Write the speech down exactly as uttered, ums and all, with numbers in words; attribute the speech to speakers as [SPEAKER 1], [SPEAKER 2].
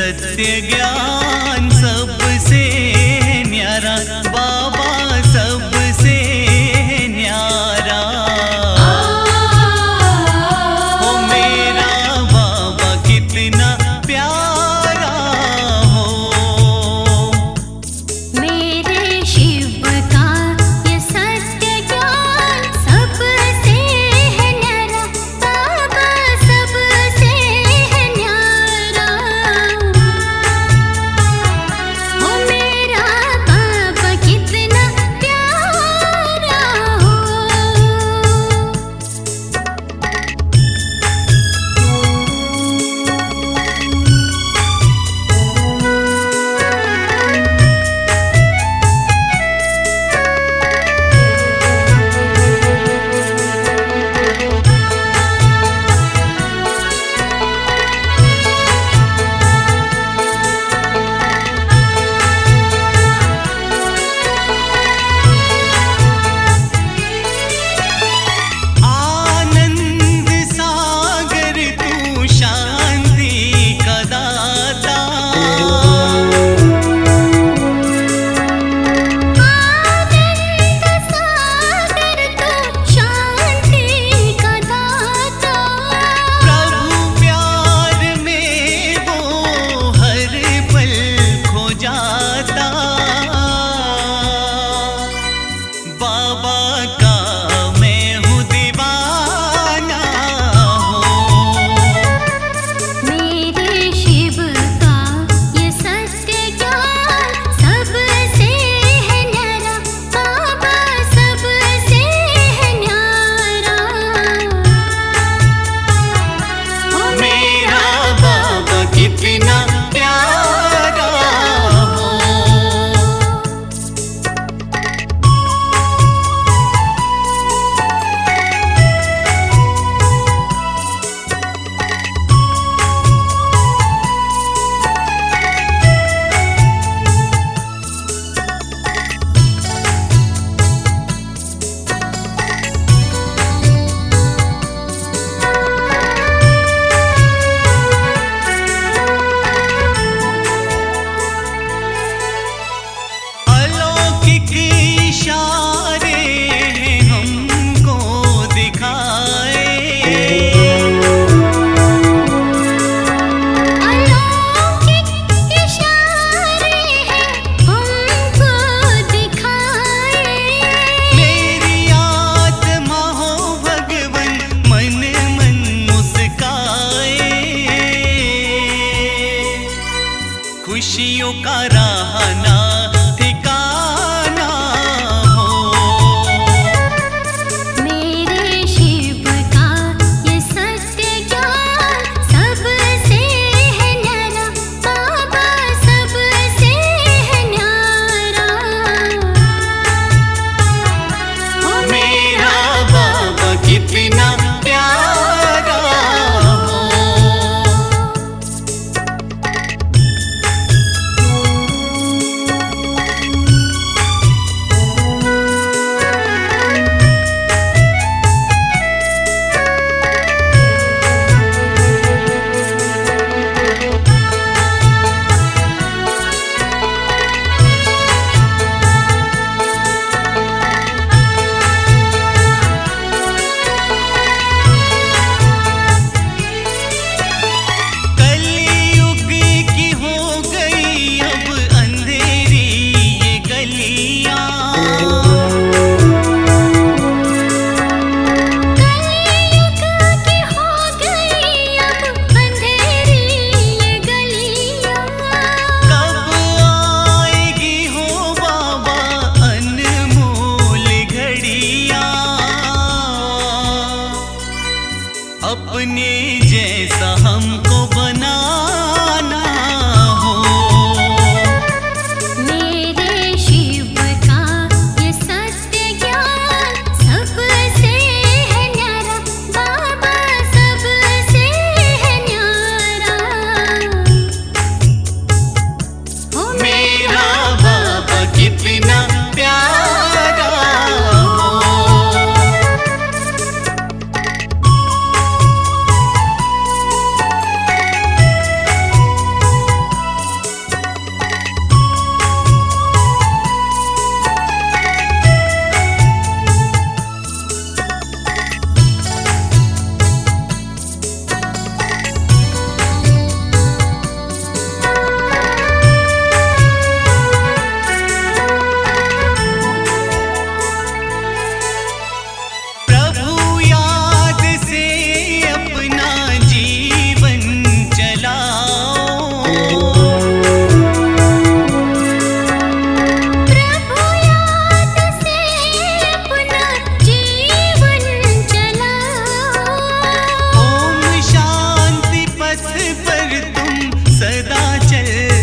[SPEAKER 1] सत्य ज्ञान सबसे न्यारा, बाबा सबसे न्यारा। हो मेरा बाबा कितना प्यारा हो।
[SPEAKER 2] मेरे शिव का ये सत्य ज्ञान सबसे है न्यारा, बाबा सबसे है न्यारा। हो मेरा बाबा कितना प्यारा हो।
[SPEAKER 1] आनंद सागर तू शांति का दाता।
[SPEAKER 2] आनंद सागर तू शांति का दाता।
[SPEAKER 1] प्रभु प्यार में वो हर पल खो जाता। बाबा का मैं हूँ दीवाना हो।
[SPEAKER 2] मेरे शिव का ये सत्य ज्ञान सबसे है न्यारा, बाबा सबसे है न्यारा। हो
[SPEAKER 1] मेरा बाबा कितना प्यारा हो। अलौकिक इशारे हमको दिखाए।
[SPEAKER 2] अलौकिक इशारे हैं हमको दिखाए।
[SPEAKER 1] मेरी आत्मा हो भगवन मन मन मुस्काए। खुशियों का रहना ठिकाना हो।
[SPEAKER 2] मेरे शिव का ये सत्य ज्ञान सबसे है न्यारा, बाबा सबसे है न्यारा। हो
[SPEAKER 1] मेरा बाबा कितना प्यारा हो। पर तुम सदा चल